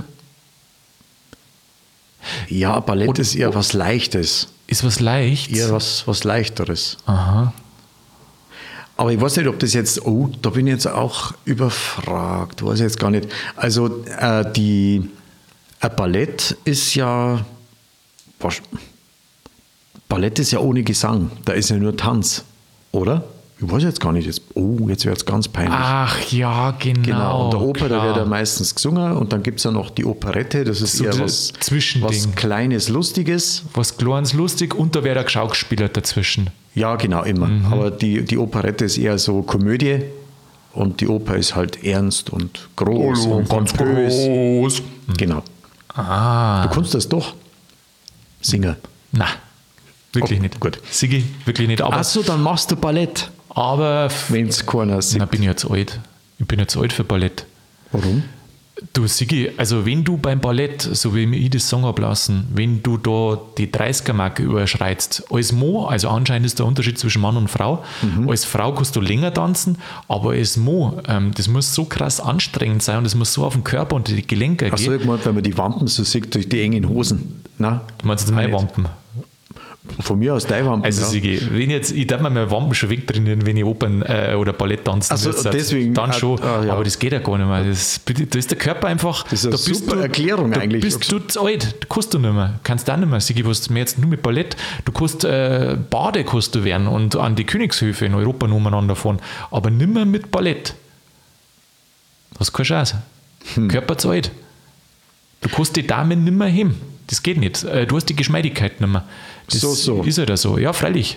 [SPEAKER 2] Ja, Ballett
[SPEAKER 1] Und-
[SPEAKER 2] ist eher was Leichtes.
[SPEAKER 1] Ist was leicht?
[SPEAKER 2] Eher was, was Leichteres.
[SPEAKER 1] Aha.
[SPEAKER 2] Aber ich weiß nicht, ob das jetzt, oh, da bin ich jetzt auch überfragt, weiß ich jetzt gar nicht. Also äh, die, ein Ballett ist ja, was, Ballett ist ja ohne Gesang, da ist ja nur Tanz, oder? Ich weiß jetzt gar nicht, jetzt, oh, jetzt wird es ganz peinlich.
[SPEAKER 1] Ach ja, genau.
[SPEAKER 2] Genau, und der Oper, da
[SPEAKER 1] klar.
[SPEAKER 2] wird ja meistens gesungen und dann gibt es ja noch die Operette, das ist
[SPEAKER 1] So
[SPEAKER 2] eher
[SPEAKER 1] das
[SPEAKER 2] was,
[SPEAKER 1] Zwischending.
[SPEAKER 2] was Kleines, Lustiges.
[SPEAKER 1] Was Kleines lustig und da wäre ein Geschauspieler dazwischen.
[SPEAKER 2] Ja, genau, immer.
[SPEAKER 1] Mhm.
[SPEAKER 2] Aber die, die Operette ist eher so Komödie und die Oper ist halt ernst und groß und pompös.
[SPEAKER 1] groß.
[SPEAKER 2] Genau.
[SPEAKER 1] Ah,
[SPEAKER 2] Du kannst das doch singen.
[SPEAKER 1] na, wirklich
[SPEAKER 2] Oh,
[SPEAKER 1] nicht.
[SPEAKER 2] gut.
[SPEAKER 1] Sigi, wirklich nicht. Aber,
[SPEAKER 2] Achso, dann machst du Ballett,
[SPEAKER 1] aber
[SPEAKER 2] wenn es keiner
[SPEAKER 1] na,
[SPEAKER 2] singt.
[SPEAKER 1] bin ich jetzt alt. Ich bin jetzt alt für Ballett.
[SPEAKER 2] Warum?
[SPEAKER 1] Du, Sigi, also wenn du beim Ballett, so wie ich das sagen habe lassen, wenn du da die dreißiger-Marke überschreitst, als Mo, also anscheinend ist der Unterschied zwischen Mann und Frau,
[SPEAKER 2] Mhm.
[SPEAKER 1] als Frau kannst du länger tanzen, aber als Mo, ähm, das muss so krass anstrengend sein und das muss so auf den Körper und die Gelenke
[SPEAKER 2] Achso,
[SPEAKER 1] gehen.
[SPEAKER 2] ich meine, wenn man die Wampen so sieht durch die engen Hosen. Na,
[SPEAKER 1] Du meinst jetzt meine
[SPEAKER 2] nicht.
[SPEAKER 1] Wampen?
[SPEAKER 2] Von mir aus deine Wampen.
[SPEAKER 1] Also
[SPEAKER 2] ja.
[SPEAKER 1] Sigi, wenn jetzt, ich darf mir meine Wampen schon wegdrehen, wenn ich Opern äh, oder Ballett tanzen
[SPEAKER 2] Ach so,
[SPEAKER 1] würde,
[SPEAKER 2] deswegen,
[SPEAKER 1] dann
[SPEAKER 2] ah,
[SPEAKER 1] schon,
[SPEAKER 2] ah, ja.
[SPEAKER 1] aber das geht ja gar nicht mehr. Das, da ist der Körper einfach,
[SPEAKER 2] Das ist eine
[SPEAKER 1] da bist
[SPEAKER 2] super
[SPEAKER 1] du,
[SPEAKER 2] Erklärung
[SPEAKER 1] da
[SPEAKER 2] eigentlich.
[SPEAKER 1] bist du zu alt, du kannst du nicht mehr, kannst auch nicht mehr. Sigi, was mir jetzt nur mit Ballett, du kannst äh, Bade kannst du werden und an die Königshöfe in Europa umeinander fahren, aber nicht mehr mit Ballett. Das ist keine Chance.
[SPEAKER 2] Hm.
[SPEAKER 1] Körper zu alt. Du kannst die Damen nicht mehr heben. Das geht nicht. Äh, Du hast die Geschmeidigkeit nicht mehr. Das
[SPEAKER 2] So, so.
[SPEAKER 1] ist halt so. Ja, freilich.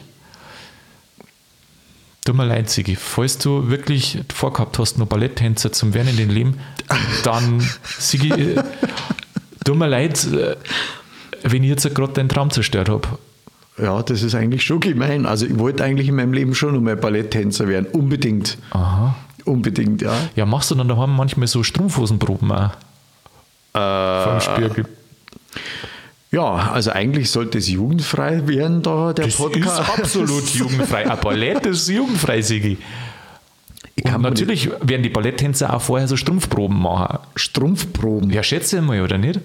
[SPEAKER 1] Tut mir leid, Sigi. Falls du wirklich vorgehabt hast, noch Balletttänzer zum werden in deinem Leben, dann, Sigi, äh, tut mir leid, äh, wenn ich jetzt gerade deinen Traum zerstört habe.
[SPEAKER 2] Ja, das ist eigentlich schon gemein. Also ich wollte eigentlich in meinem Leben schon einmal Balletttänzer werden. Unbedingt.
[SPEAKER 1] Aha.
[SPEAKER 2] Unbedingt, ja.
[SPEAKER 1] Ja, machst du dann daheim manchmal so Strumpfhosenproben auch?
[SPEAKER 2] Äh,
[SPEAKER 1] Vom Spiegel.
[SPEAKER 2] Ja, also eigentlich sollte es jugendfrei werden, da der
[SPEAKER 1] Das
[SPEAKER 2] Podcast.
[SPEAKER 1] ist absolut jugendfrei. Ein Ballett ist jugendfrei, Sigi.
[SPEAKER 2] Ich kann
[SPEAKER 1] Und
[SPEAKER 2] mir
[SPEAKER 1] natürlich werden die Balletttänzer auch vorher so Strumpfproben machen.
[SPEAKER 2] die Strumpfproben.
[SPEAKER 1] Ja, schätze ich mal, oder nicht?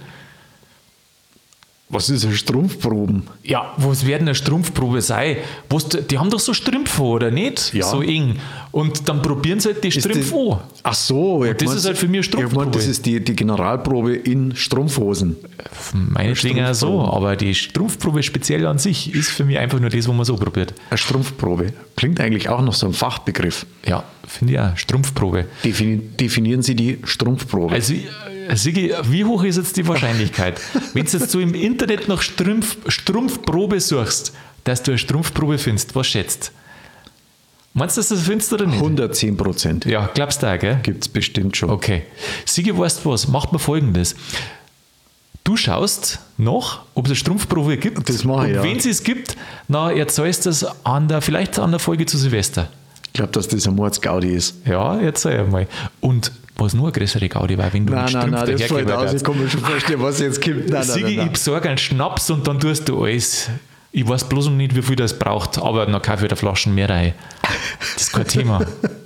[SPEAKER 2] Was ist eine Strumpfproben?
[SPEAKER 1] Ja, was werden eine Strumpfprobe sein? Was, die haben doch so Strümpfe, oder nicht?
[SPEAKER 2] Ja.
[SPEAKER 1] So eng. Und dann probieren sie halt die
[SPEAKER 2] Ist
[SPEAKER 1] Strümpfe
[SPEAKER 2] das-
[SPEAKER 1] an.
[SPEAKER 2] Ach so, ja,
[SPEAKER 1] das
[SPEAKER 2] gemeint-
[SPEAKER 1] ist halt für mich eine
[SPEAKER 2] Ich meine,
[SPEAKER 1] Strumpfprobe.
[SPEAKER 2] das ist die, die Generalprobe in Strumpfhosen.
[SPEAKER 1] Meinetwegen auch so,
[SPEAKER 2] Strumpfprobe.
[SPEAKER 1] aber die Strumpfprobe speziell an sich ist für mich einfach nur das, was man so probiert.
[SPEAKER 2] Eine Strumpfprobe. Klingt eigentlich auch noch so ein Fachbegriff.
[SPEAKER 1] Ja, finde ich auch. Strumpfprobe.
[SPEAKER 2] Defini definieren Sie die Strumpfprobe.
[SPEAKER 1] Also, äh, Sigi, wie hoch ist jetzt die Wahrscheinlichkeit, wenn du jetzt so im Internet nach Strumpf, Strumpfprobe suchst, dass du eine Strumpfprobe findest? Was schätzt? Meinst du, dass du das findest oder nicht?
[SPEAKER 2] hundertzehn Prozent
[SPEAKER 1] Ja, glaubst du auch, gell?
[SPEAKER 2] gibt es bestimmt schon.
[SPEAKER 1] Okay. Sigi, weißt du was? Macht mal Folgendes. Du schaust nach, ob es eine Strumpfprobe gibt.
[SPEAKER 2] Das mache ich,
[SPEAKER 1] Und
[SPEAKER 2] ja.
[SPEAKER 1] wenn es es gibt, dann erzählst du es an der, vielleicht an der Folge zu Silvester.
[SPEAKER 2] Ich glaube, dass das ein Mordsgaudi ist.
[SPEAKER 1] Ja, erzähl einmal. Und was nur eine größere Gaudi war, wenn du
[SPEAKER 2] Nein,
[SPEAKER 1] mit
[SPEAKER 2] nein,
[SPEAKER 1] Strümpf
[SPEAKER 2] nein, das fällt
[SPEAKER 1] dahergeben
[SPEAKER 2] aus. Ich
[SPEAKER 1] würdest.
[SPEAKER 2] kann mir schon vorstellen, was jetzt kommt. Nein, nein,
[SPEAKER 1] Sigi,
[SPEAKER 2] nein,
[SPEAKER 1] ich
[SPEAKER 2] nein.
[SPEAKER 1] besorge einen Schnaps und dann tust du alles. Ich weiß bloß noch nicht, wie viel das braucht, aber dann kaufe ich da Flaschen mehr rein. Das ist kein Thema.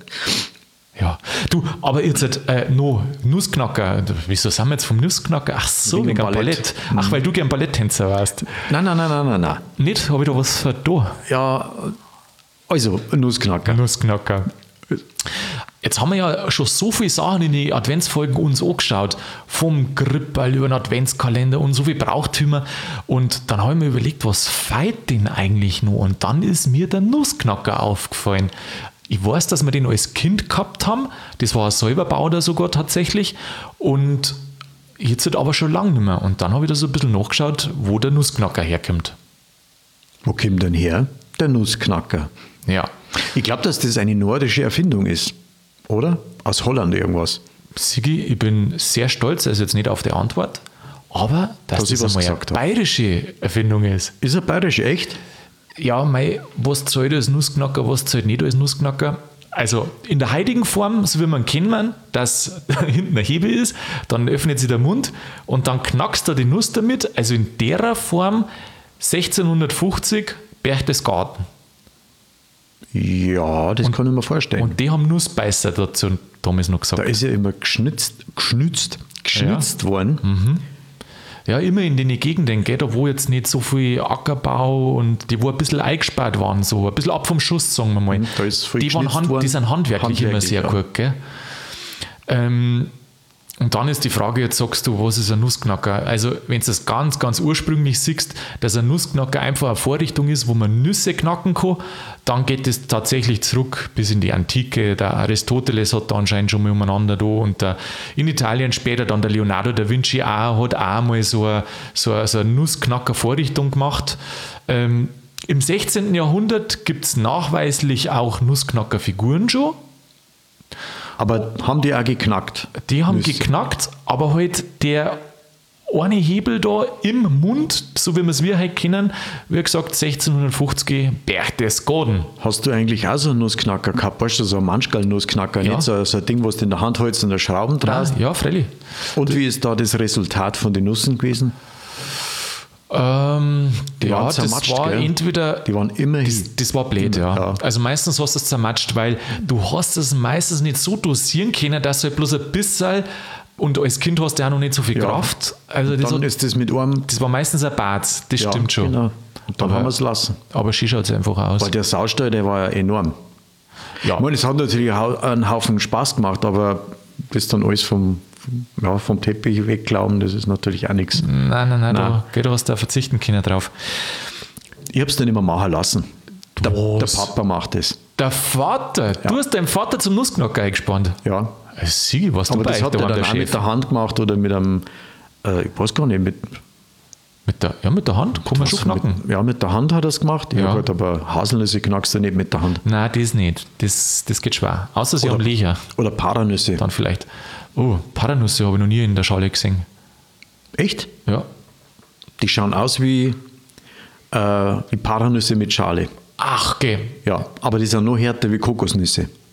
[SPEAKER 1] Ja, du, aber jetzt äh, noch Nussknacker. Wieso sind wir jetzt vom Nussknacker? Ach so,
[SPEAKER 2] Wegen
[SPEAKER 1] wegen
[SPEAKER 2] Ballett.
[SPEAKER 1] Ballett. Ach, weil du gern Balletttänzer warst.
[SPEAKER 2] Nein, nein, nein, nein, nein, nein.
[SPEAKER 1] Nicht? Habe ich da was da?
[SPEAKER 2] Ja, also Nussknacker.
[SPEAKER 1] Nussknacker. Jetzt haben wir ja schon so viele Sachen in die Adventsfolgen uns angeschaut. Vom Gripperl über den Adventskalender und so viele Brauchtümer. Und dann habe ich mir überlegt, was fehlt denn eigentlich noch? Und dann ist mir der Nussknacker aufgefallen. Ich weiß, dass wir den als Kind gehabt haben. Das war ein Säuberbauder sogar tatsächlich. Und jetzt halt aber schon lange nicht mehr. Und dann habe ich da so ein bisschen nachgeschaut, wo der Nussknacker herkommt.
[SPEAKER 2] Wo kommt denn her? Der Nussknacker.
[SPEAKER 1] Ja.
[SPEAKER 2] Ich glaube, dass das eine nordische Erfindung ist. Oder? Aus Holland irgendwas.
[SPEAKER 1] Sigi, ich bin sehr stolz, also jetzt nicht auf die Antwort, aber dass
[SPEAKER 2] Dass ich
[SPEAKER 1] das
[SPEAKER 2] was
[SPEAKER 1] einmal eine
[SPEAKER 2] gesagt habe.
[SPEAKER 1] bayerische Erfindung ist.
[SPEAKER 2] Ist er bayerisch, echt?
[SPEAKER 1] Ja, mei, was zählt als Nussknacker, was zählt nicht als Nussknacker? Also in der heutigen Form, so wie man kennt, dass hinten ein Hebel ist, dann öffnet sich der Mund und dann knackst du die Nuss damit. Also in der Form sechzehnhundertfünfzig Berchtesgaden.
[SPEAKER 2] Ja, das kann ich mir vorstellen.
[SPEAKER 1] Und die haben Nussbeißer dazu damals noch gesagt.
[SPEAKER 2] da ist ja immer geschnitzt, geschnitzt, geschnitzt worden.
[SPEAKER 1] Ja, immer in den Gegenden, gell, da wo jetzt nicht so viel Ackerbau und die wo ein bisschen eingespart waren, so ein bisschen ab vom Schuss, sagen wir mal.
[SPEAKER 2] Da ist viel
[SPEAKER 1] die, waren
[SPEAKER 2] geschnitzt
[SPEAKER 1] hand,
[SPEAKER 2] worden.
[SPEAKER 1] die sind handwerklich, immer
[SPEAKER 2] Handwerklich,
[SPEAKER 1] sehr
[SPEAKER 2] ja.
[SPEAKER 1] gut. Gell. Ähm, und dann ist die Frage, jetzt sagst du, was ist ein Nussknacker? Also wenn du das ganz, ganz ursprünglich siehst, dass ein Nussknacker einfach eine Vorrichtung ist, wo man Nüsse knacken kann, dann geht es tatsächlich zurück bis in die Antike. Der Aristoteles hat da anscheinend schon mal umeinander da und der, in Italien später dann der Leonardo da Vinci auch, hat auch mal so eine, so eine, so eine Nussknacker-Vorrichtung gemacht. Ähm, Im sechzehnten Jahrhundert gibt es nachweislich auch Nussknacker-Figuren schon.
[SPEAKER 2] Aber haben die auch geknackt?
[SPEAKER 1] Die haben
[SPEAKER 2] Nüsse.
[SPEAKER 1] geknackt, aber halt der eine Hebel da im Mund, so wie wir es wir heute kennen, wie gesagt, sechzehnhundertfünfzig Berchtesgaden.
[SPEAKER 2] Hast du eigentlich auch so einen Nussknacker gehabt? Weißt du, so einen Manschgal-Nussknacker,
[SPEAKER 1] Ja.
[SPEAKER 2] nicht so, so ein Ding, wo du in der Hand hältst und da Schrauben draus.
[SPEAKER 1] Ja, freilich.
[SPEAKER 2] Und wie ist da das Resultat von den Nüssen gewesen?
[SPEAKER 1] Ähm,
[SPEAKER 2] Die
[SPEAKER 1] ja,
[SPEAKER 2] waren
[SPEAKER 1] das
[SPEAKER 2] zermatscht,
[SPEAKER 1] war
[SPEAKER 2] gell?
[SPEAKER 1] entweder.
[SPEAKER 2] Die waren immer
[SPEAKER 1] Das,
[SPEAKER 2] hin.
[SPEAKER 1] das war blöd, ja.
[SPEAKER 2] Ja.
[SPEAKER 1] Also meistens hast du es zermatscht, weil du hast es meistens nicht so dosieren können, dass du halt bloß ein bisschen, und als Kind hast du ja noch nicht so viel
[SPEAKER 2] Ja.
[SPEAKER 1] Kraft. Also das,
[SPEAKER 2] Dann
[SPEAKER 1] hat,
[SPEAKER 2] ist das mit einem.
[SPEAKER 1] das war meistens ein Bad, das
[SPEAKER 2] Ja,
[SPEAKER 1] stimmt schon.
[SPEAKER 2] Genau. Und dann
[SPEAKER 1] Aber-
[SPEAKER 2] haben wir es lassen.
[SPEAKER 1] Aber schön schaut es einfach aus.
[SPEAKER 2] Weil der Saustall, der war ja enorm.
[SPEAKER 1] Ja.
[SPEAKER 2] Ich meine, es hat natürlich hau- einen Haufen Spaß gemacht, aber das dann alles vom, ja, vom Teppich wegglauben, das ist natürlich auch nichts.
[SPEAKER 1] Nein, nein, nein,
[SPEAKER 2] Nein.
[SPEAKER 1] Da, gell, da hast du auch verzichten können drauf.
[SPEAKER 2] Ich habe es dann immer machen lassen. Der, der
[SPEAKER 1] Was?
[SPEAKER 2] Papa macht das.
[SPEAKER 1] Der Vater, du hast deinen Vater zum Nussknacker eingespannt.
[SPEAKER 2] Ja.
[SPEAKER 1] Sie, was du
[SPEAKER 2] Aber
[SPEAKER 1] bei
[SPEAKER 2] das
[SPEAKER 1] euch
[SPEAKER 2] hat er
[SPEAKER 1] da
[SPEAKER 2] dann
[SPEAKER 1] der
[SPEAKER 2] auch
[SPEAKER 1] Chef?
[SPEAKER 2] mit der Hand gemacht oder mit einem, äh, ich weiß gar nicht, mit,
[SPEAKER 1] Mit der, ja, mit der Hand kann man schon knacken.
[SPEAKER 2] mit, ja, mit der Hand hat er es gemacht. Ja,
[SPEAKER 1] Ja.
[SPEAKER 2] gut, aber Haselnüsse knackst du nicht mit der Hand.
[SPEAKER 1] Nein, das nicht. Das, das geht schwer. Außer sie haben Löcher.
[SPEAKER 2] Oder Paranüsse.
[SPEAKER 1] Dann vielleicht. Oh, Paranüsse habe ich noch nie in der Schale gesehen.
[SPEAKER 2] Echt?
[SPEAKER 1] Ja.
[SPEAKER 2] Die schauen aus wie, äh, wie Paranüsse mit Schale.
[SPEAKER 1] Ach, geh.
[SPEAKER 2] Ja, aber die sind noch härter wie Kokosnüsse.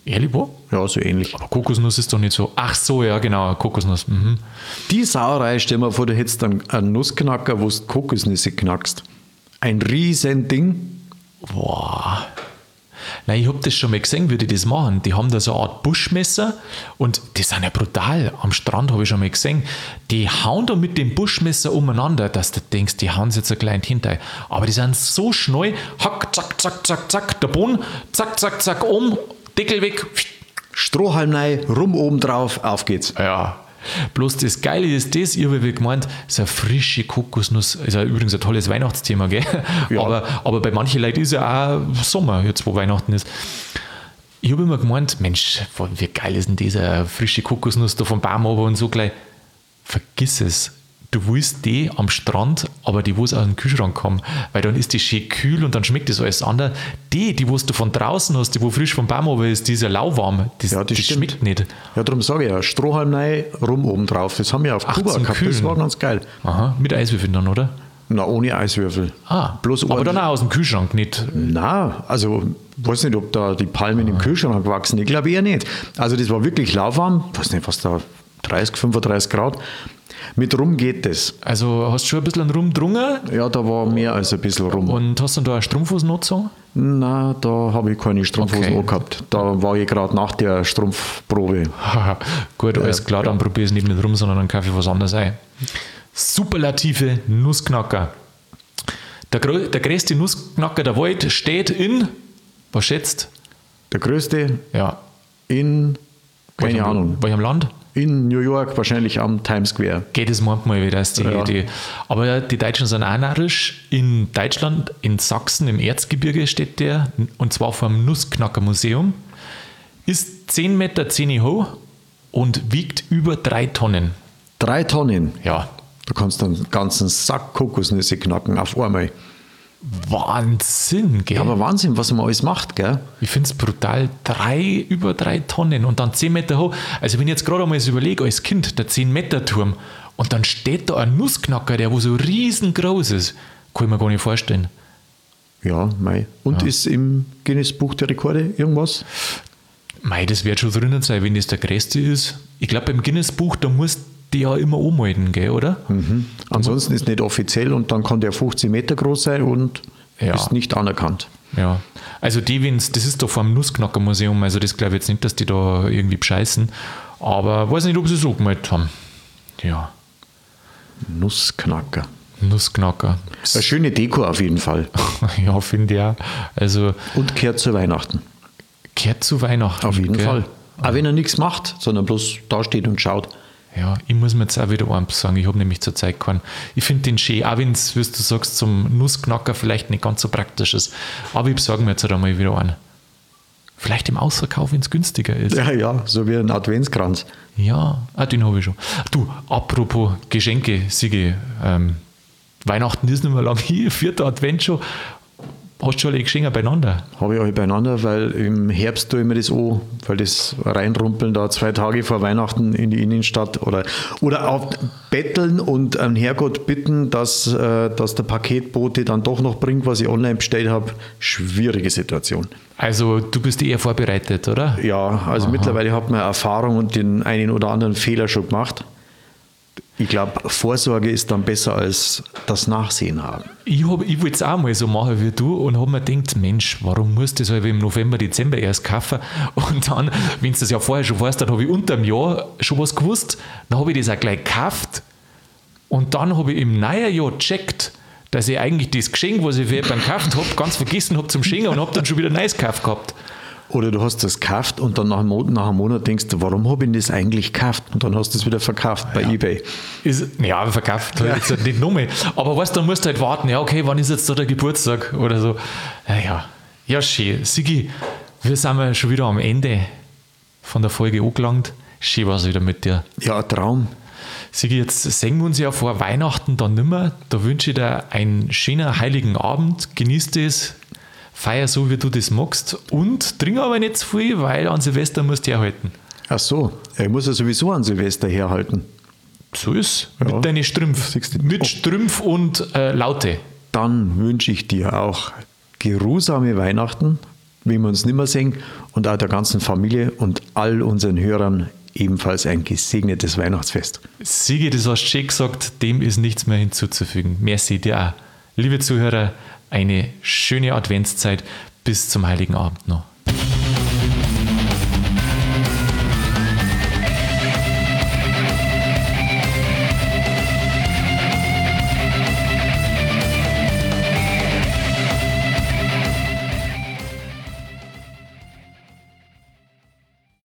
[SPEAKER 1] Ehrlich, wo?
[SPEAKER 2] Ja, so ähnlich.
[SPEAKER 1] Aber Kokosnuss ist doch nicht so. Ach so, ja, genau, Kokosnuss. Mhm.
[SPEAKER 2] Die Sauerei, stell dir mal vor, du hättest einen, einen Nussknacker, wo du Kokosnüsse knackst. Ein riesen Ding.
[SPEAKER 1] Boah. Nein, ich habe das schon mal gesehen, wie die das machen. Die haben da so eine Art Buschmesser und die sind ja brutal. Am Strand habe ich schon mal gesehen. Die hauen da mit dem Buschmesser umeinander, dass du denkst, die hauen jetzt ein klein hinter. Aber die sind so schnell. Hack, zack, zack, zack, zack, der Boden, zack, zack, zack, um, Deckel weg.
[SPEAKER 2] Strohhalm rein, rum oben drauf, auf geht's.
[SPEAKER 1] Ja. Bloß das Geile ist das, ich habe wie gemeint, so eine frische Kokosnuss, ist ja übrigens ein tolles Weihnachtsthema, gell?
[SPEAKER 2] Ja.
[SPEAKER 1] Aber, aber bei manchen Leuten ist ja auch Sommer, jetzt wo Weihnachten ist. Ich habe immer gemeint, Mensch, wie geil ist denn diese frische Kokosnuss da vom Baum runter und so gleich. Vergiss es. Du willst die am Strand, aber die, wo es aus dem Kühlschrank kommen, weil dann ist die schön kühl und dann schmeckt das alles anders. Die, die, wo du von draußen hast, die, wo frisch vom Baum runter ist, die ist ja lauwarm. Das,
[SPEAKER 2] Ja, das
[SPEAKER 1] das
[SPEAKER 2] stimmt.
[SPEAKER 1] schmeckt nicht.
[SPEAKER 2] Ja, darum sage ich ja, Strohhalm rein, rum oben drauf. Das haben wir auf
[SPEAKER 1] Ach,
[SPEAKER 2] Kuba
[SPEAKER 1] zum
[SPEAKER 2] gehabt, das
[SPEAKER 1] Kühlen.
[SPEAKER 2] war ganz geil.
[SPEAKER 1] Aha, mit Eiswürfeln dann, oder?
[SPEAKER 2] Na, ohne Eiswürfel.
[SPEAKER 1] Ah,
[SPEAKER 2] Bloß
[SPEAKER 1] aber
[SPEAKER 2] ordentlich-
[SPEAKER 1] dann auch aus dem Kühlschrank, nicht.
[SPEAKER 2] Na, also weiß nicht, ob da die Palmen im Kühlschrank wachsen. Ich glaube eher nicht. Also das war wirklich lauwarm. Weiß nicht, was da, dreißig, fünfunddreißig Grad. Mit Rum geht das.
[SPEAKER 1] Also hast du schon ein bisschen rumdrungen
[SPEAKER 2] Ja, da war mehr als ein bisschen Rum.
[SPEAKER 1] und hast dann da eine Strumpfhosennutzung?
[SPEAKER 2] Na, da habe ich keine Strumpfhosen
[SPEAKER 1] Okay.
[SPEAKER 2] angehabt. Da war ich gerade nach der Strumpfprobe.
[SPEAKER 1] Gut, alles klar, dann probier es nicht mit rum, sondern dann kaufe ich was anderes ein. Superlative Nussknacker. Der, grö- der größte Nussknacker der Welt steht in, was schätzt?
[SPEAKER 2] Der größte
[SPEAKER 1] Ja.
[SPEAKER 2] in, keine
[SPEAKER 1] welchem,
[SPEAKER 2] Ahnung,
[SPEAKER 1] Welchem Land?
[SPEAKER 2] in New York, wahrscheinlich am Times Square.
[SPEAKER 1] Geht es manchmal wieder. Ist die,
[SPEAKER 2] Ja.
[SPEAKER 1] die, aber die Deutschen sind auch narrisch. In Deutschland, in Sachsen, im Erzgebirge steht der, und zwar vor dem Nussknacker-Museum. Ist zehn Meter zehn hoch und wiegt über drei Tonnen.
[SPEAKER 2] Drei Tonnen.
[SPEAKER 1] Ja,
[SPEAKER 2] Du kannst einen ganzen Sack Kokosnüsse knacken auf einmal.
[SPEAKER 1] Wahnsinn, gell?
[SPEAKER 2] Ja, aber Wahnsinn, was man alles macht, gell?
[SPEAKER 1] Ich finde es brutal. Drei, über drei Tonnen und dann zehn Meter hoch. Also wenn ich jetzt gerade einmal so überlege, als Kind, der zehn Meter Turm, und dann steht da ein Nussknacker, der wo so riesengroß ist, kann ich mir gar nicht vorstellen.
[SPEAKER 2] Ja, mei. Und
[SPEAKER 1] Ja.
[SPEAKER 2] ist im Guinness Buch der Rekorde irgendwas?
[SPEAKER 1] Mei, das wird schon drinnen sein, wenn das der größte ist. Ich glaube, beim Guinness-Buch, da musst du ja immer anmelden, gell, oder?
[SPEAKER 2] Mhm. Ansonsten ist nicht offiziell und dann kann der fünfzehn Meter groß sein und
[SPEAKER 1] Ja.
[SPEAKER 2] ist nicht anerkannt.
[SPEAKER 1] Ja. Also die, wenn's, das ist doch vom Nussknacker-Museum, also das glaube ich jetzt nicht, dass die da irgendwie bescheißen. Aber weiß nicht, ob sie es angemeldet haben. Ja,
[SPEAKER 2] Nussknacker.
[SPEAKER 1] Nussknacker.
[SPEAKER 2] Eine schöne Deko auf jeden Fall.
[SPEAKER 1] Ja, finde ich auch. Also
[SPEAKER 2] Und kehrt zu Weihnachten.
[SPEAKER 1] kehrt zu Weihnachten.
[SPEAKER 2] Auf jeden
[SPEAKER 1] gell?
[SPEAKER 2] Fall. Auch wenn er nichts macht, sondern bloß da steht und schaut.
[SPEAKER 1] Ja, ich muss mir jetzt auch wieder eins sagen, ich habe nämlich zur Zeit keinen. Ich finde den schön, auch wenn es, wie du sagst, zum Nussknacker vielleicht nicht ganz so praktisch ist. Aber ich besorge mir jetzt halt einmal wieder einen. Vielleicht im Ausverkauf, wenn es günstiger ist.
[SPEAKER 2] Ja, ja, so wie ein Adventskranz.
[SPEAKER 1] Ja, ah, den habe ich schon. Du, apropos Geschenke, Sigi, ähm, Weihnachten ist nicht mehr lang hier, vierter Advent schon. Hast du schon alle Geschenke beieinander?
[SPEAKER 2] Habe ich alle beieinander, weil im Herbst tue ich mir das an, weil das Reinrumpeln da zwei Tage vor Weihnachten in die Innenstadt oder, oder auch betteln und einen Herrgott bitten, dass, äh, dass der Paketbote dann doch noch bringt, was ich online bestellt habe. Schwierige Situation.
[SPEAKER 1] Also du bist eher vorbereitet, oder?
[SPEAKER 2] Ja, also mittlerweile hat man Erfahrung und den einen oder anderen Fehler schon gemacht. Ich glaube, Vorsorge ist dann besser als das Nachsehen haben.
[SPEAKER 1] Ich, hab- ich wollte es auch mal so machen wie du und habe mir gedacht, Mensch, warum musst du das halt im November, Dezember erst kaufen? Und dann, wenn du das ja vorher schon weißt, dann habe ich unter dem Jahr schon was gewusst, dann habe ich das auch gleich gekauft und dann habe ich im neuen Jahr gecheckt, dass ich eigentlich das Geschenk, was ich für jemanden gekauft habe, ganz vergessen habe zum Schenken und habe dann schon wieder ein neues gekauft gehabt.
[SPEAKER 2] Oder du hast das gekauft und dann nach einem Monat, nach einem Monat denkst du, warum habe ich das eigentlich gekauft? Und dann hast du es wieder verkauft bei eBay.
[SPEAKER 1] Ist, ja, verkauft halt jetzt halt nicht nochmal. Aber weißt du, dann musst du halt warten, ja, okay, wann ist jetzt da der Geburtstag oder so. Naja, ja, schön. Sigi, wir sind ja schon wieder am Ende von der Folge angelangt. Schön war es wieder mit dir.
[SPEAKER 2] Ja, ein Traum.
[SPEAKER 1] Sigi, jetzt sehen wir uns ja vor Weihnachten dann nimmer. Da wünsche ich dir einen schönen heiligen Abend. Genieß das. Feier so, wie du das magst. Und trink aber nicht zu viel, weil an Silvester musst du herhalten.
[SPEAKER 2] Ach so, ich muss ja sowieso an Silvester herhalten.
[SPEAKER 1] So ist
[SPEAKER 2] Ja.
[SPEAKER 1] mit deinen Strümpf.
[SPEAKER 2] Siehst du?
[SPEAKER 1] Mit Strümpf und äh, Laute.
[SPEAKER 2] Dann wünsche ich dir auch geruhsame Weihnachten, wenn wir uns nicht mehr sehen. und auch der ganzen Familie und all unseren Hörern ebenfalls ein gesegnetes Weihnachtsfest.
[SPEAKER 1] Sigi, das hast du schön gesagt, dem ist nichts mehr hinzuzufügen. Merci dir auch. Liebe Zuhörer, eine schöne Adventszeit bis zum Heiligen Abend noch.